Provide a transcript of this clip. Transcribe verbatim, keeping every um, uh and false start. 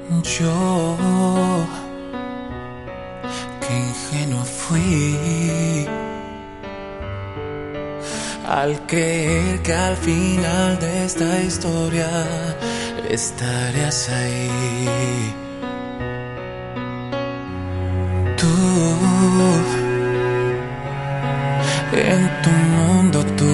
Yo, qué ingenuo fui al creer que al final de esta historia estarías ahí. Tú, en tu mundo, tú